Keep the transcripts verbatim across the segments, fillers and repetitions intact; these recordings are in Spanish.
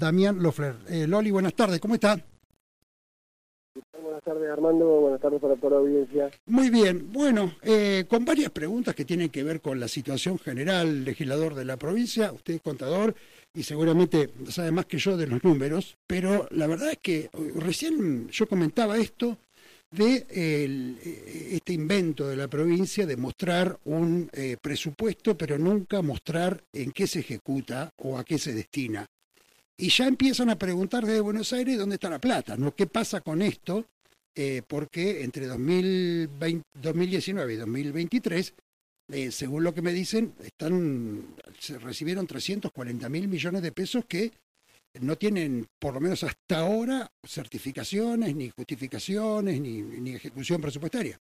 Damián Loeffler. Eh, Loli, buenas tardes, ¿cómo está? Buenas tardes, Armando, buenas tardes para toda la audiencia. Muy bien, bueno, eh, con varias preguntas que tienen que ver con la situación general, legislador de la provincia, usted es contador y seguramente sabe más que yo de los números, pero la verdad es que recién yo comentaba esto de el, este invento de la provincia de mostrar un eh, presupuesto, pero nunca mostrar en qué se ejecuta o a qué se destina. Y ya empiezan a preguntar desde Buenos Aires dónde está la plata, ¿no? ¿Qué pasa con esto? Eh, porque entre dos mil veinte, dos mil diecinueve y dos mil veintitrés, eh, según lo que me dicen, están se recibieron trescientos cuarenta mil millones de pesos que no tienen, por lo menos hasta ahora, certificaciones, ni justificaciones, ni, ni ejecución presupuestaria.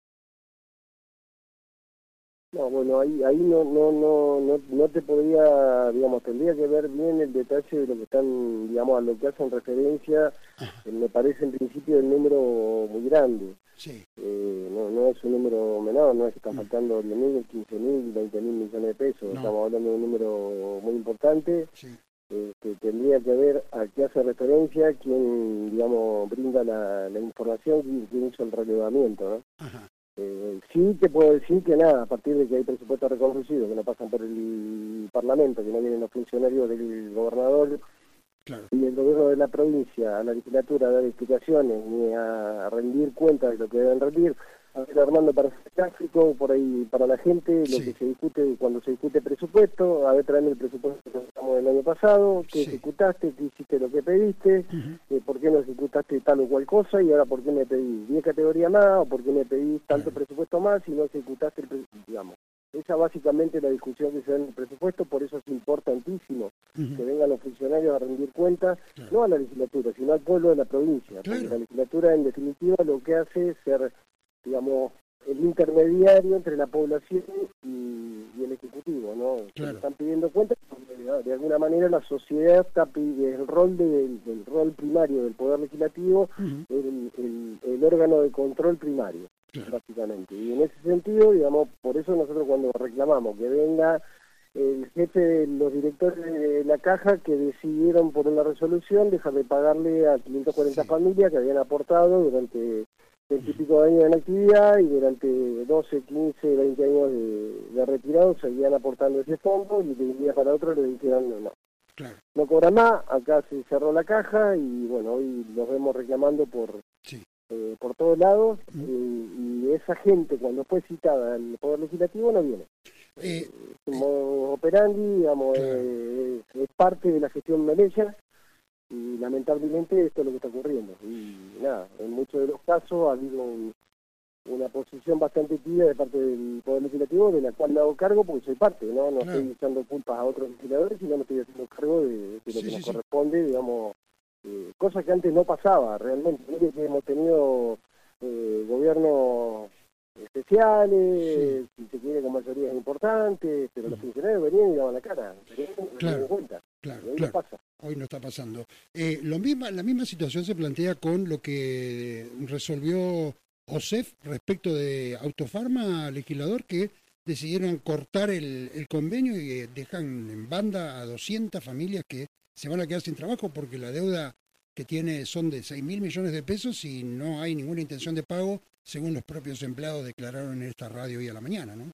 No, bueno, ahí ahí no no no no no te podría, digamos, tendría que ver bien el detalle de lo que están, digamos, a lo que hacen referencia. Eh, me parece en principio el número muy grande. Sí. Eh, no, no es un número menor, no es que están faltando diez mil, quince mil, veinte mil millones de pesos. No. Estamos hablando de un número muy importante. Sí. Eh, que tendría que ver a qué hace referencia, quién, digamos, brinda la, la información, quién, quién hizo el relevamiento, ¿no? Ajá. Eh, sí te puedo decir que nada, a partir de que hay presupuestos reconocidos, que no pasan por el Parlamento, que no vienen los funcionarios del gobernador, claro, y el gobierno de la provincia a la legislatura a dar explicaciones ni a rendir cuentas de lo que deben rendir. A ver, Armando, para ser gráfico, por ahí para la gente, lo sí. que se discute cuando se discute presupuesto, a ver, traeme el presupuesto que estamos del año pasado, qué sí. ejecutaste, qué hiciste lo que pediste, uh-huh. eh, por qué no ejecutaste tal o cual cosa, y ahora por qué me pedís diez categorías más, o por qué me pedís tanto uh-huh. presupuesto más y no ejecutaste el presupuesto, digamos. Esa básicamente es la discusión que se da en el presupuesto, por eso es importantísimo uh-huh. que vengan los funcionarios a rendir cuentas, claro. no a la legislatura, sino al pueblo de la provincia, claro. porque la legislatura en definitiva lo que hace es ser, digamos, el intermediario entre la población y, y el Ejecutivo, ¿no? Claro. Están pidiendo cuentas porque de alguna manera la sociedad está pidiendo el rol del, del rol primario del Poder Legislativo, uh-huh. el, el, el órgano de control primario, claro. básicamente. Y en ese sentido, digamos, por eso nosotros cuando reclamamos que venga el jefe de los directores de la caja que decidieron por una resolución dejar de pagarle a quinientas cuarenta sí. familias que habían aportado durante veinte y pico años en actividad y durante doce, quince, veinte años de, de retirado seguían aportando ese fondo y de un día para otro le dijeron no, no. Claro. No cobran más, acá se cerró la caja y bueno, hoy nos vemos reclamando por sí. eh, por todos lados uh-huh. eh, y esa gente cuando fue citada al Poder Legislativo no viene. Eh, Como eh, operandi, digamos, claro. eh, es parte de la gestión Melella. Y lamentablemente esto es lo que está ocurriendo. Y nada, en muchos de los casos ha habido un, una posición bastante tibia de parte del Poder Legislativo, de la cual me hago cargo porque soy parte, ¿no? No claro. estoy echando culpas a otros legisladores, sino me estoy haciendo cargo de, de lo sí, que sí, nos sí. corresponde, digamos, eh, cosa que antes no pasaba realmente. Mire que hemos tenido eh, gobiernos especiales, sí. si se quiere con mayorías importantes, pero los funcionarios venían y daban la cara, no claro. cuenta. Claro, hoy claro. no pasa. Hoy no está pasando. Eh, lo misma, la misma situación se plantea con lo que resolvió O S E F respecto de Autofarma, legislador, que decidieron cortar el, el convenio y dejan en banda a doscientas familias que se van a quedar sin trabajo porque la deuda que tiene son de seis mil millones de pesos y no hay ninguna intención de pago, según los propios empleados declararon en esta radio hoy a la mañana, ¿no?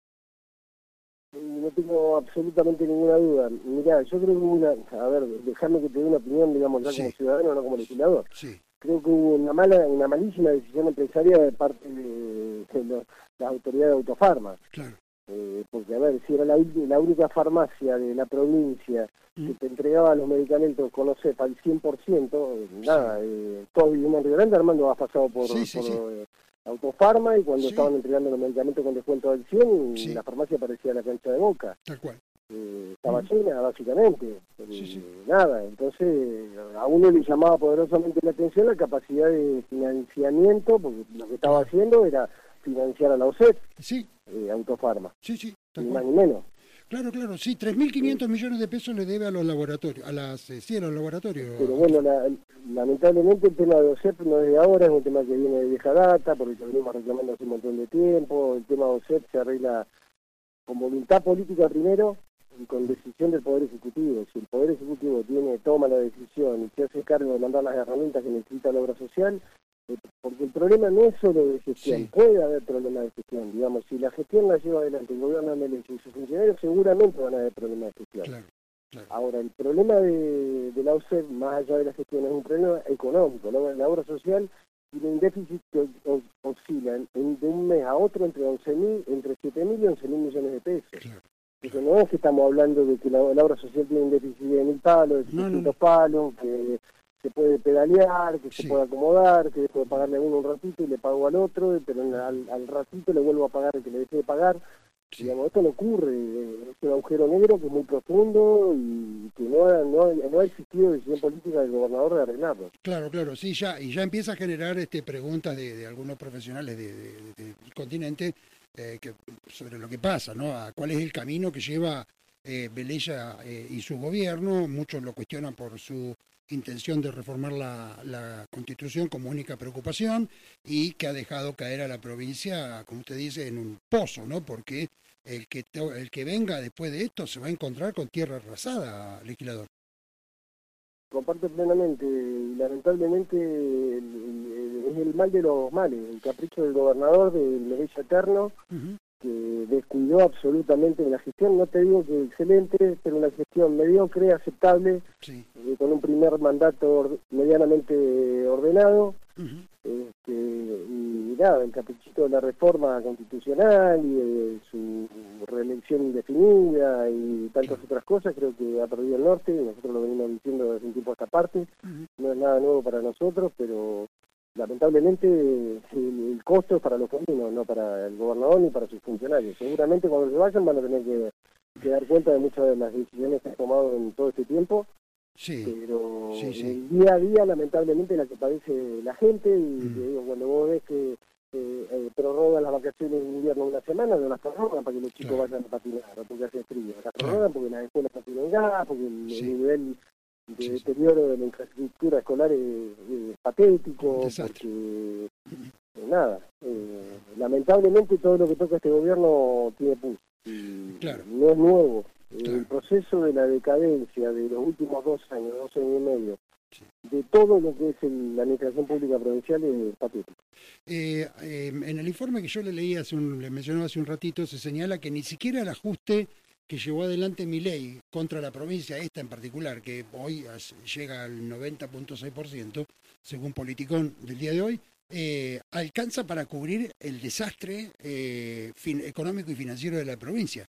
No tengo absolutamente ninguna duda. Mirá, yo creo que hubo una... A ver, dejadme que te dé una opinión, digamos, ya sí. como ciudadano, no como legislador. Sí. Creo que hubo una mala, una malísima decisión empresaria de parte de, de los, las autoridades de Autofarma. Claro. Eh, porque, a ver, si era la, la única farmacia de la provincia mm. que te entregaba los medicamentos con O S E F al cien por ciento, eh, sí. nada, eh, todos vivimos en Río Grande, Armando has pasado por... Sí, sí, por sí. eh, Autofarma y cuando sí. estaban entregando los medicamentos con descuento del cien, sí. la farmacia parecía la cancha de Boca. Tal cual. Eh, estaba mm. llena, básicamente. Sí, sí. Eh, nada, entonces a uno le llamaba poderosamente la atención la capacidad de financiamiento, porque lo que estaba haciendo era financiar a la O S E F, sí. eh, Autofarma. Sí, sí. Ni más ni menos. Claro, claro, sí, tres mil quinientos sí. millones de pesos le debe a los laboratorios, a las, eh, sí, a los laboratorios. Pero bueno, la, lamentablemente el tema de O S E F no es de ahora, es un tema que viene de vieja data, porque lo venimos reclamando hace un montón de tiempo. El tema de O S E F se arregla con voluntad política primero, y con decisión del Poder Ejecutivo. Si el Poder Ejecutivo tiene toma la decisión y se hace cargo de mandar las herramientas que necesita la obra social, eh, porque el problema no es solo de gestión, sí. Puede haber problemas de gestión, digamos, si la gestión la lleva adelante el gobierno de Melech y sus funcionarios, seguramente van a haber problemas de gestión. Claro, claro. Ahora, el problema de, de la O S E P, más allá de la gestión, es un problema económico. La, la obra social tiene un déficit que oscila en, en, de un mes a otro entre once mil, entre siete mil y once mil millones de pesos. Claro. Porque no es que estamos hablando de que la, la obra social tiene un déficit de mil palos, de setecientos no, no. palos, que se puede pedalear, que sí. se puede acomodar, que puede pagarle a uno un ratito y le pago al otro, pero al, al ratito le vuelvo a pagar el que le dejé de pagar. Sí. Digamos, esto no ocurre, es un agujero negro que es muy profundo y que no ha, no ha, no ha existido decisión política del gobernador de arreglarlo. Claro, claro, sí, ya y ya empieza a generar este preguntas de, de algunos profesionales de, de, de, del continente eh, que, sobre lo que pasa, ¿no? A cuál es el camino que lleva eh, Velella eh, y su gobierno. Muchos lo cuestionan por su intención de reformar la, la Constitución como única preocupación y que ha dejado caer a la provincia, como usted dice, en un pozo, ¿no? Porque el que el que venga después de esto se va a encontrar con tierra arrasada, legislador. Comparto plenamente, y lamentablemente el, el, es el mal de los males, el capricho del gobernador del Melech eterno, uh-huh. que descuidó absolutamente la gestión, no te digo que excelente, pero una gestión mediocre, aceptable, sí. eh, con un primer mandato or, medianamente ordenado, uh-huh. este, y nada, el caprichito de la reforma constitucional y de su reelección indefinida y tantas uh-huh. otras cosas, creo que ha perdido el norte, y nosotros lo venimos diciendo desde un tiempo a esta parte, uh-huh. no es nada nuevo para nosotros, pero lamentablemente el, el costo es para los caminos, no para el gobernador ni para sus funcionarios. Seguramente cuando se vayan van a tener que, que dar cuenta de muchas de las decisiones que han tomado en todo este tiempo, sí, pero sí, sí. el día a día lamentablemente la que padece la gente, y mm. te digo, cuando vos ves que eh, eh, prorrogan las vacaciones de invierno una semana, no las prorrogan para que los chicos claro. vayan a patinar, o porque hace frío, las prorrogan claro. porque las escuelas no tienen gas, porque el, sí. el nivel de sí, deterioro sí. de la infraestructura escolar es, es patético, porque eh, nada, eh, lamentablemente todo lo que toca este gobierno tiene pus, y claro. no es nuevo. Claro. El proceso de la decadencia de los últimos dos años, dos años y medio, sí. de todo lo que es el, la administración pública provincial es patético. Eh, eh, en el informe que yo le leí, hace un, le mencionaba hace un ratito, se señala que ni siquiera el ajuste que llevó adelante Milei contra la provincia, esta en particular, que hoy llega al noventa punto seis por ciento, según Politicón del día de hoy, eh, alcanza para cubrir el desastre eh, fin, económico y financiero de la provincia.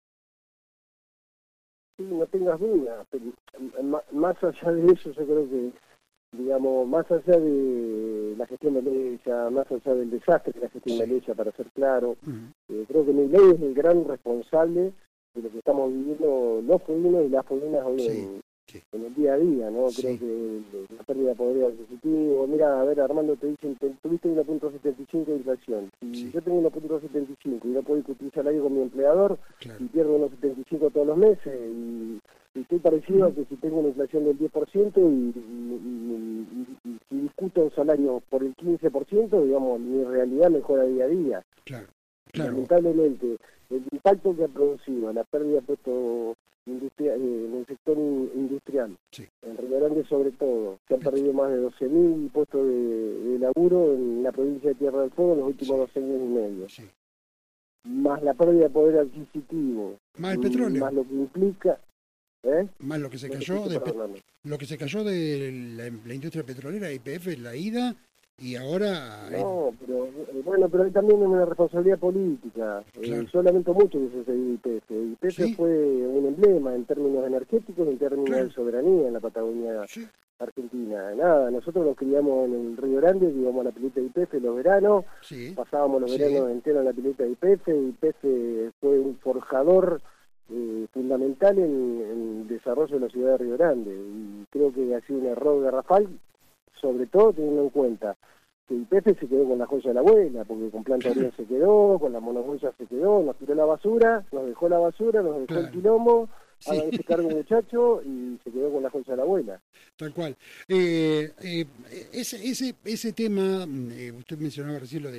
Sí, no tengas duda, pero más allá de eso yo creo que, digamos, más allá de la gestión de Melella, más allá del desastre de la gestión sí. de Melella, para ser claro, uh-huh. eh, creo que Milei es el gran responsable de lo que estamos viviendo los fueguinos y las fueguinas hoy sí, en, sí. en el día a día, ¿no? Creo sí. que la pérdida de poder adquisitivo, mira, a ver, Armando, te dicen, te, tuviste uno punto setenta y cinco de inflación. Si sí. yo tengo uno punto setenta y cinco y no puedo discutir salario con mi empleador, claro. y pierdo uno punto setenta y cinco todos los meses, y, y estoy parecido uh-huh. a que si tengo una inflación del diez por ciento y, y, y, y, y si discuto un salario por el quince por ciento, digamos, mi realidad mejora día a día. Claro. Claro. Lamentablemente, el impacto que ha producido la pérdida de puestos industrial, eh, en el sector industrial, sí. en Río Grande sobre todo, se han perdido más de doce mil puestos de, de laburo en la provincia de Tierra del Fuego en los últimos sí. dos años y medio. Sí. Más la pérdida de poder adquisitivo. Más el petróleo. Más lo que implica... ¿eh? Más lo que se cayó de, lo que se cayó de la, la industria petrolera, Y P F, la ida... Y ahora... No, pero bueno, pero también es una responsabilidad política. Claro. Eh, yo lamento mucho que se Y P F. Y P F ¿sí? fue un emblema en términos energéticos, en términos claro. de soberanía en la Patagonia sí. argentina. Nada, nosotros nos criamos en el Río Grande, íbamos a la pileta de Y P F los veranos, sí. pasábamos los veranos sí. enteros en la pileta de Y P F. Y P F fue un forjador eh, fundamental en, en el desarrollo de la ciudad de Río Grande. Y creo que ha sido un error garrafal, sobre todo teniendo en cuenta que Y P F se quedó con la joya de la abuela, porque con Planta Orión se quedó, con la monohuella se quedó, nos tiró la basura, nos dejó la basura, nos dejó claro. el quilombo, sí. hagan ese cargo muchacho, y se quedó con la joya de la abuela. Tal cual. Eh, eh, ese, ese, ese tema, eh, usted mencionaba recién lo de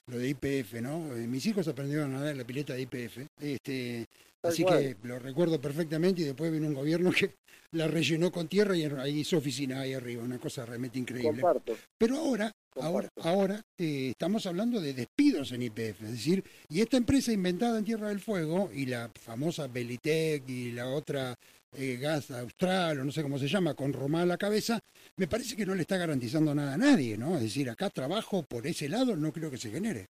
lo de Y P F, ¿no? Eh, mis hijos aprendieron a nadar en la pileta de Y P F, este, Tal así cual. que lo recuerdo perfectamente, y después vino un gobierno que la rellenó con tierra y ahí hizo oficina ahí arriba, una cosa realmente increíble. Comparto. Pero ahora, ahora, Comparto. ahora eh, estamos hablando de despidos en Y P F, es decir, y esta empresa inventada en Tierra del Fuego, y la famosa Belitec y la otra eh, Gas Austral, o no sé cómo se llama, con Roma a la cabeza, me parece que no le está garantizando nada a nadie, ¿no? Es decir, acá trabajo por ese lado no creo que se genere.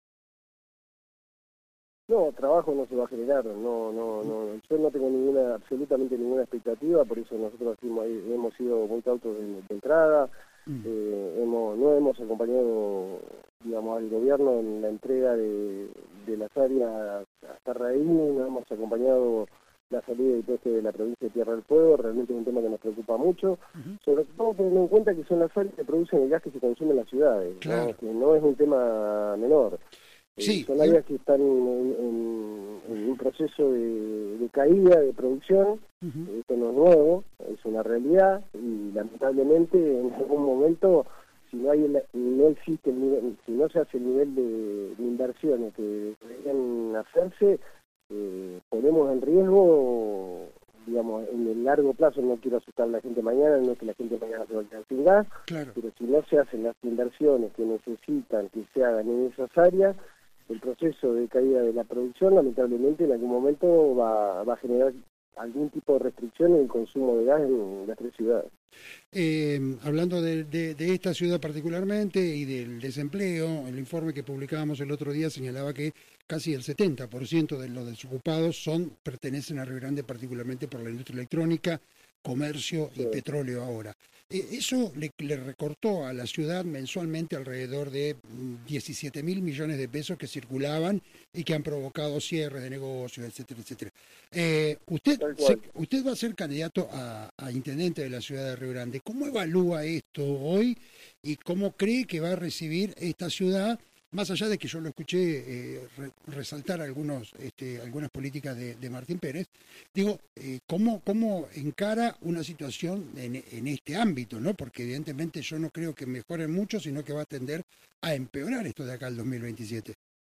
No, trabajo no se va a generar, no, no, no, yo no tengo ninguna, absolutamente ninguna expectativa, por eso nosotros hemos, hemos sido muy cautos de, de entrada, mm. eh, hemos, no hemos acompañado, digamos, al gobierno en la entrega de, de las áreas hasta raíz, no hemos acompañado la salida y pueste de la provincia de Tierra del Fuego, realmente es un tema que nos preocupa mucho, uh-huh. sobre todo teniendo en cuenta que son las áreas que producen el gas que se consume en las ciudades, claro. ¿no? Que no es un tema menor. Sí, eh, son áreas que están en, en, en un proceso de, de caída de producción, uh-huh. Esto no es nuevo, es una realidad, y lamentablemente en algún momento, si no hay el, no existe el nivel, si no se hace el nivel de, de inversiones que deberían hacerse, eh, ponemos en riesgo, digamos, en el largo plazo. No quiero asustar a la gente mañana, no es que la gente mañana se va a quedar sin gas, claro. Pero si no se hacen las inversiones que necesitan que se hagan en esas áreas, el proceso de caída de la producción lamentablemente en algún momento va, va a generar algún tipo de restricción en el consumo de gas en las tres ciudades. Eh, hablando de, de, de esta ciudad particularmente y del desempleo, el informe que publicábamos el otro día señalaba que casi el setenta por ciento de los desocupados son pertenecen a Río Grande, particularmente por la industria electrónica, comercio y sí. petróleo ahora. Eh, eso le, le recortó a la ciudad mensualmente alrededor de diecisiete mil millones de pesos que circulaban y que han provocado cierres de negocios, etcétera, etcétera. Eh, usted, se, usted va a ser candidato a, a intendente de la ciudad de Río Grande. ¿Cómo evalúa esto hoy y cómo cree que va a recibir esta ciudad? Más allá de que yo lo escuché eh, re, resaltar algunos, este, algunas políticas de, de Martín Pérez, digo, eh, ¿cómo, ¿cómo encara una situación en, en este ámbito? ¿No? Porque evidentemente yo no creo que mejore mucho, sino que va a tender a empeorar esto de acá al dos mil veintisiete.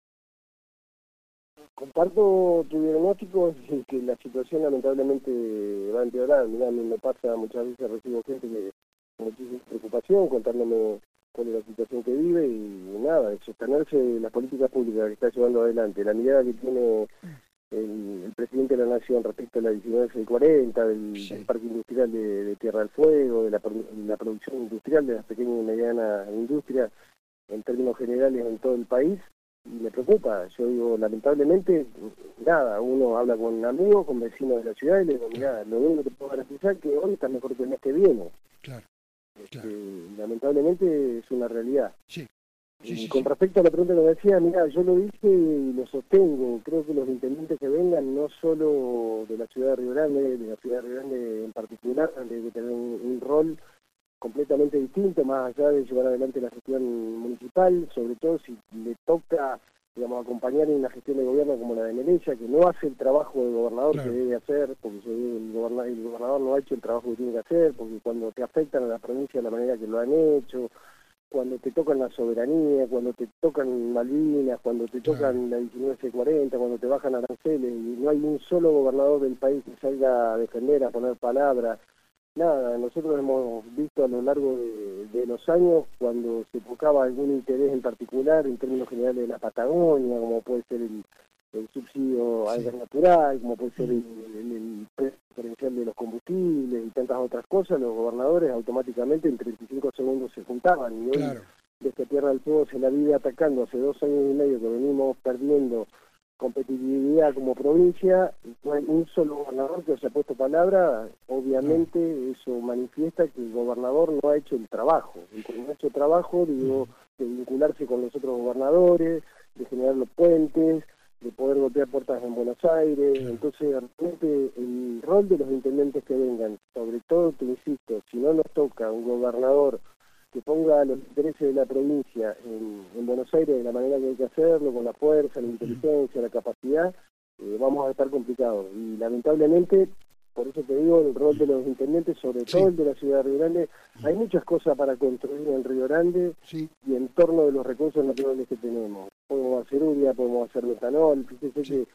Comparto tu diagnóstico, es que la situación lamentablemente va a empeorar. Mirá, a mí me pasa muchas veces, recibo gente que con muchísima preocupación contándome cuál es la situación que vive y nada, de sostenerse las políticas públicas que está llevando adelante, la mirada que tiene el, el presidente de la Nación respecto a la diecinueve seiscientos cuarenta, del, sí. del parque industrial de, de Tierra del Fuego, de la, la producción industrial de las pequeñas y medianas industrias en términos generales en todo el país, y me preocupa. Yo digo, lamentablemente, nada, uno habla con amigos, con vecinos de la ciudad y le digo, mirá, lo único que te puedo garantizar es que hoy está mejor que el mes que viene. Claro. Claro. Este, lamentablemente es una realidad. Sí. Sí, sí, con sí. respecto a la pregunta que me decía, mira, yo lo dije y lo sostengo. Creo que los intendentes que vengan, no solo de la ciudad de Río Grande, de la ciudad de Río Grande en particular, deben tener un, un rol completamente distinto, más allá de llevar adelante la gestión municipal, sobre todo si le toca, digamos, acompañar en una gestión de gobierno como la de Melella, que no hace el trabajo del gobernador claro. que debe hacer, porque el gobernador, el gobernador no ha hecho el trabajo que tiene que hacer, porque cuando te afectan a la provincia de la manera que lo han hecho, cuando te tocan la soberanía, cuando te tocan Malvinas, cuando te tocan claro. la diecinueve seiscientos cuarenta, cuando te bajan aranceles, y no hay un solo gobernador del país que salga a defender, a poner palabras. Nada, nosotros hemos visto a lo largo de, de los años cuando se tocaba algún interés en particular en términos generales de la Patagonia, como puede ser el, el subsidio al sí. gas natural, como puede ser el, el, el precio diferencial de los combustibles y tantas otras cosas, los gobernadores automáticamente en treinta y cinco segundos se juntaban. Y hoy, claro. desde Tierra del Fuego se la vive atacando hace dos años y medio que venimos perdiendo competitividad como provincia, no hay un solo gobernador que haya puesto palabra. Obviamente no. Eso manifiesta que el gobernador no ha hecho el trabajo, y cuando no ha hecho trabajo, digo, de vincularse con los otros gobernadores, de generar los puentes, de poder golpear puertas en Buenos Aires. Claro. Entonces realmente el rol de los intendentes que vengan, sobre todo, te insisto, si no nos toca un gobernador que ponga los intereses de la provincia en, en Buenos Aires de la manera que hay que hacerlo, con la fuerza, la inteligencia, la capacidad, eh, vamos a estar complicados. Y lamentablemente por eso te digo el rol de los intendentes, sobre sí. todo el de la ciudad de Río Grande. Hay muchas cosas para construir en Río Grande sí. y en torno de los recursos naturales que tenemos. Podemos hacer urea, podemos hacer metanol, fíjese sí. que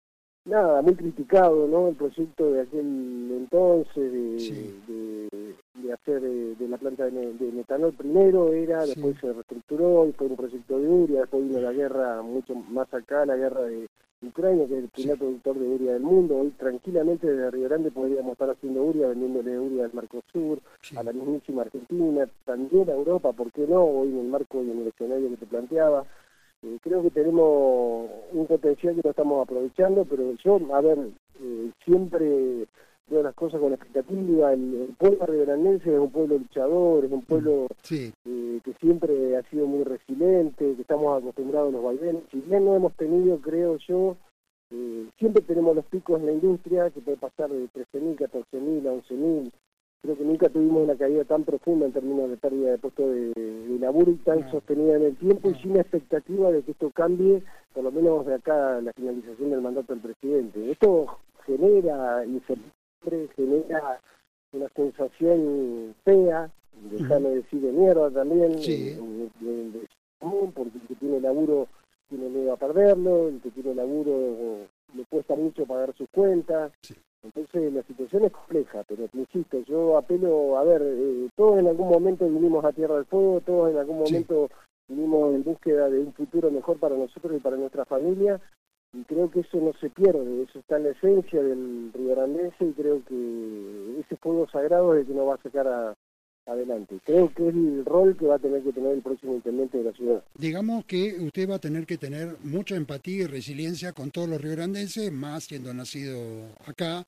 nada, muy criticado, ¿no? El proyecto de aquel entonces de, sí. de, de hacer de, de la planta de, de metanol primero era, sí. después se reestructuró y fue un proyecto de urea, después vino la guerra mucho más acá, la guerra de Ucrania, que es el primer sí. productor de urea del mundo. Hoy tranquilamente desde Río Grande podríamos estar haciendo urea, vendiéndole urea al Mercosur, sí. a la mismísima Argentina, también a Europa, ¿por qué no? Hoy en el marco y en el escenario que te planteaba. Eh, creo que tenemos un potencial que no estamos aprovechando, pero yo, a ver, eh, siempre veo las cosas con expectativa. El, el pueblo riograndense es un pueblo luchador, es un pueblo sí. eh, que siempre ha sido muy resiliente, que estamos acostumbrados a los vaivenes. Si bien no hemos tenido, creo yo, eh, siempre tenemos los picos en la industria, que puede pasar de trece mil, catorce mil a once mil. Creo que nunca tuvimos una caída tan profunda en términos de pérdida de puestos de, de laburo y tan no. sostenida en el tiempo no. y sin expectativa de que esto cambie, por lo menos de acá a la finalización del mandato del presidente. Esto genera incertidumbre, genera una sensación fea, déjame uh-huh. decir de mierda también, sí. de, de, de, común, porque el que tiene laburo tiene miedo a perderlo, el que tiene laburo le cuesta mucho pagar sus cuentas. Sí. Entonces la situación es compleja, pero te insisto, yo apelo, a ver, eh, todos en algún momento vinimos a Tierra del Fuego, todos en algún momento sí. vinimos en búsqueda de un futuro mejor para nosotros y para nuestra familia, y creo que eso no se pierde, eso está en la esencia del riograndense, y creo que ese fuego sagrado es el que nos va a sacar a, adelante. Creo que es el rol que va a tener que tener el próximo intendente de la ciudad. Digamos que usted va a tener que tener mucha empatía y resiliencia con todos los riograndenses, más siendo nacido acá.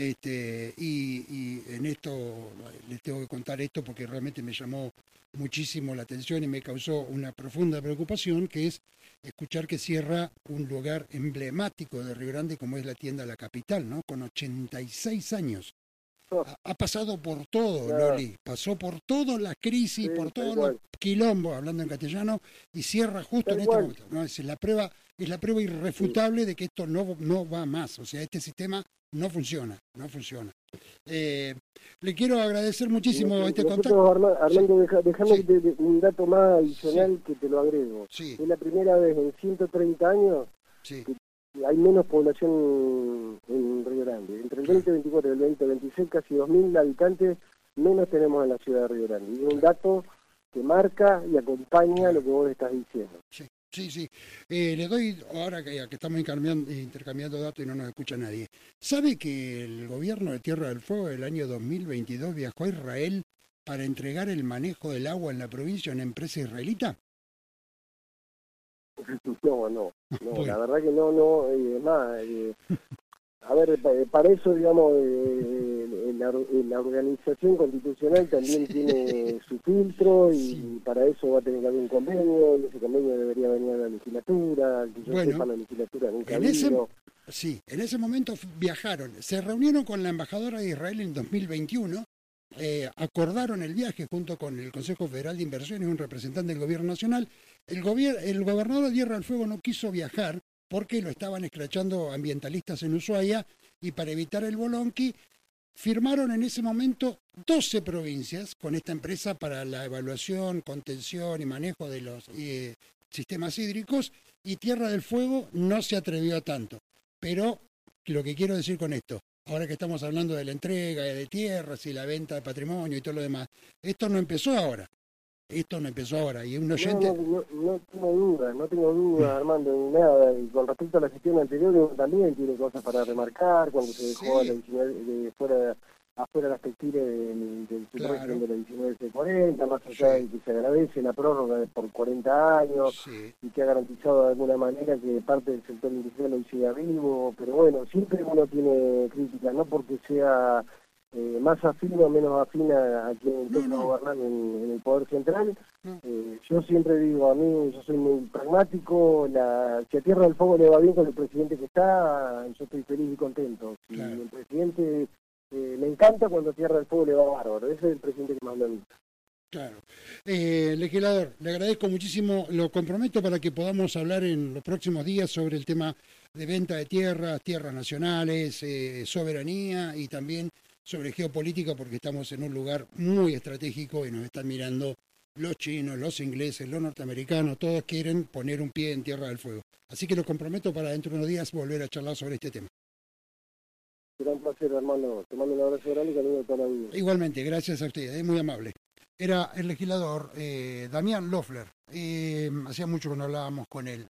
Este, y, y en esto les tengo que contar esto porque realmente me llamó muchísimo la atención y me causó una profunda preocupación, que es escuchar que cierra un lugar emblemático de Río Grande como es la tienda La Capital, ¿no? Con ochenta y seis años. Ha, ha pasado por todo, claro. Loli, pasó por todas las crisis, sí, por todos los quilombos, hablando en castellano, y cierra justo tal en este igual. momento. ¿No? Es la prueba, es la prueba irrefutable sí. de que esto no, no va más, o sea, este sistema no funciona, no funciona. Eh, le quiero agradecer muchísimo nosotros, este nosotros, contacto. Armando, sí. deja, déjame sí. de, de, un dato más adicional sí. que te lo agrego. Sí. Es la primera vez en ciento treinta años sí. que hay menos población en Río Grande. Entre el claro. veinte veinticuatro y el veinte veintiséis, casi dos mil habitantes menos tenemos en la ciudad de Río Grande. Y es un dato que marca y acompaña claro. lo que vos estás diciendo. Sí. Sí, sí. Eh, le doy, ahora que, que estamos intercambiando, intercambiando datos y no nos escucha nadie, ¿sabe que el gobierno de Tierra del Fuego el año dos mil veintidós viajó a Israel para entregar el manejo del agua en la provincia a una empresa israelita? No, no, no bueno. La verdad que no, no, eh, más, eh, a ver, para eso, digamos, eh, la, la organización constitucional también sí. tiene su filtro y sí. para eso va a tener que haber un convenio, y ese convenio debería venir a la legislatura, que yo bueno, sepa, la legislatura nunca en vino. ese, sí, en ese momento viajaron, se reunieron con la embajadora de Israel en dos mil veintiuno, eh, acordaron el viaje junto con el Consejo Federal de Inversiones y un representante del Gobierno Nacional. El, gobier el gobernador de Tierra del Fuego no quiso viajar porque lo estaban escrachando ambientalistas en Ushuaia, y para evitar el bolonqui firmaron en ese momento doce provincias con esta empresa para la evaluación, contención y manejo de los eh, sistemas hídricos, y Tierra del Fuego no se atrevió a tanto. Pero lo que quiero decir con esto, ahora que estamos hablando de la entrega de tierras y la venta de patrimonio y todo lo demás, esto no empezó ahora. Esto no empezó ahora, y un oyente... No, no, no, no tengo duda, no tengo duda, Armando, ni nada. Y con respecto a la gestión anterior, uno también tiene cosas para remarcar, cuando se dejó sí. a la diecinueve, de fuera, afuera las textiles del, del claro. de la diecinueve C cuarenta, más allá sí. de que se agradece la prórroga por cuarenta años, sí. y que ha garantizado de alguna manera que parte del sector industrial hoy siga vivo, pero bueno, siempre uno tiene críticas, no porque sea... Eh, más afín o menos afín a, a quien toca no, no. gobernar en, en el Poder Central. No. Eh, yo siempre digo, a mí, yo soy muy pragmático, la, si a Tierra del Fuego le va bien con el presidente que está, yo estoy feliz y contento. Si claro. el presidente, eh, me encanta cuando a Tierra del Fuego le va bárbaro, ese es el presidente que más me gusta. Claro. Eh, legislador, le agradezco muchísimo, lo comprometo para que podamos hablar en los próximos días sobre el tema de venta de tierras, tierras nacionales, eh, soberanía y también sobre geopolítica, porque estamos en un lugar muy estratégico y nos están mirando los chinos, los ingleses, los norteamericanos, todos quieren poner un pie en Tierra del Fuego. Así que lo comprometo para dentro de unos días volver a charlar sobre este tema. Será un placer, hermano. Te mando un abrazo grande y saludo a toda la vida. Igualmente, gracias a usted, es muy amable. Era el legislador eh, Damián Loeffler. Eh, hacía mucho que no hablábamos con él.